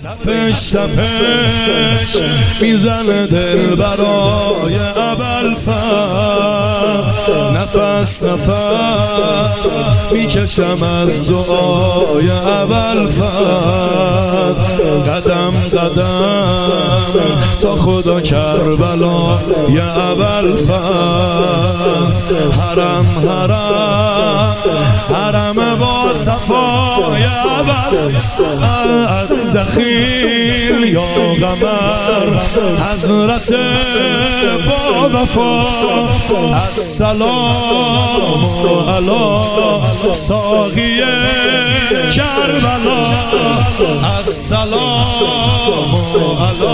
تپش تپش میزنه دل برای ابوالفضل، نفس نفس میکشم از دعای ابوالفضل، قدم قدم تا خدا کربلا یا ابوالفضل، حرم حرم حرم با صفای ابوالفضل، دخیل یا قمر حضرت با وفا، السلام علی ساقی کربلا، السلام علی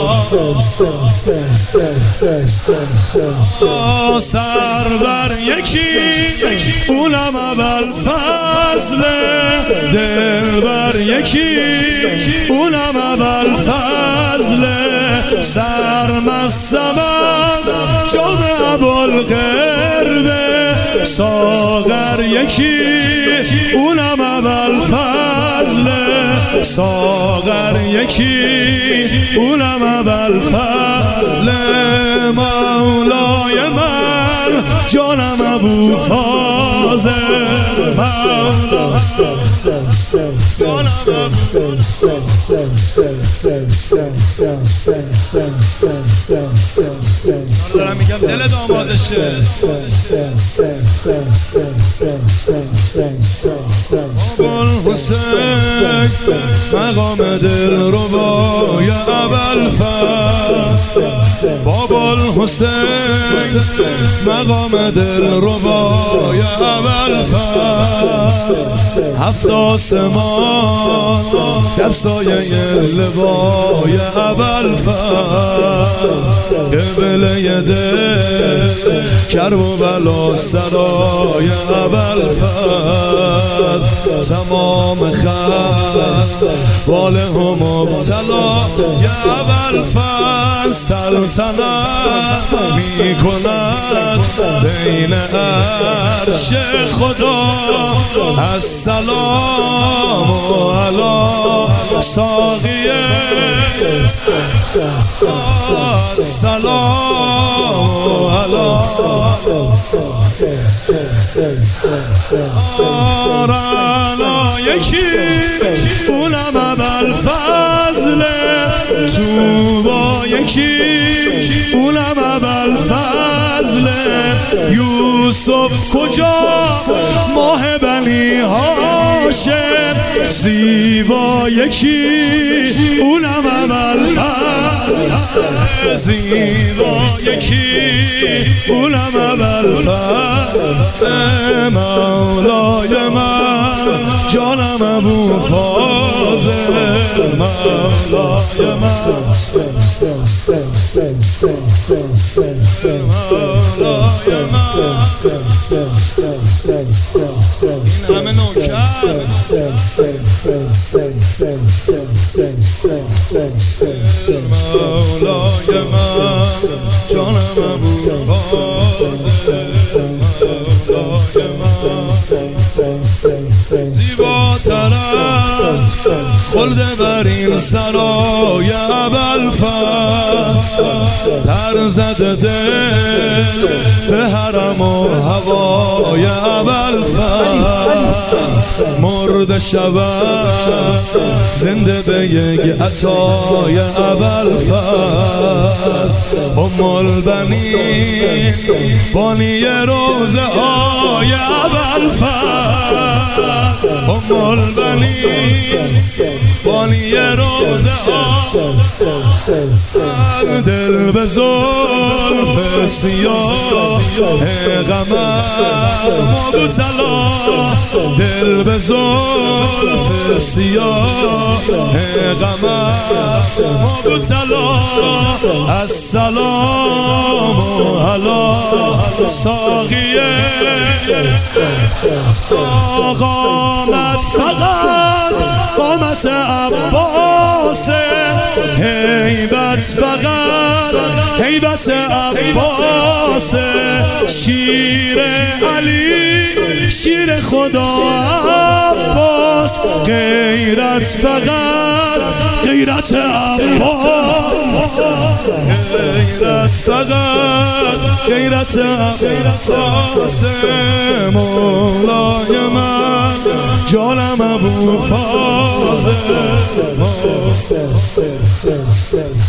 سر بر یکی اونم ابوالفضل، دل بر یکی اونم ابوالفضل، سرمستم از جام ابوالقرب، ساغر یکی اونم ابوالفضل، ساغر یکی اونم ابوالفضل، مولای من جانم ابوالفضل، دارم میگم دل دامادشه، ابوالحسین مقام دل ربای ابوالفضل، بابا الحسین مقام دل ربای ابوالفضل، هفت آسمان در سایه لوای ابوالفضل، قبله دل کرب و بلا سرای ابوالفضل، تمام خلق واله و مبتلا یا ابوالفضل، سلطنت می کند بین عرش خدا، السلام علی ساقی، السلام علی آرانا یکی اونم ابوالفضل، تو با یکی اونم ابوالفضل، یوسف کجا ماه بنی هاشم، زیبا یکی اونم ابوالفضل، زیبا یکی اونم ابوالفضل، مولای من جانم ابوالفضل، مولای من این همه نوکر مولای من جانم ابوالفضل، مولای من زیباتر از خلد بر این سرای ابوالفضل، در زده دل به حرم و هوای ابوالفضل، مرده شود زنده به یک عطای ابوالفضل، ام البنین بانی روزه های ابوالفضل، ام البنین بانی روزه ها، دل به زلف سیاه قمر مبتلا، دل به زلف سیاه قمر مبتلا، السلام علی ساقی، قامت فقط قامت عباس، هیبت فقط هیبت عباس شیر علی شیر خدا عباس غیرت فقط غیرت عباس غیرت فقط غیرت عباس مولای من جانم ابو فاضل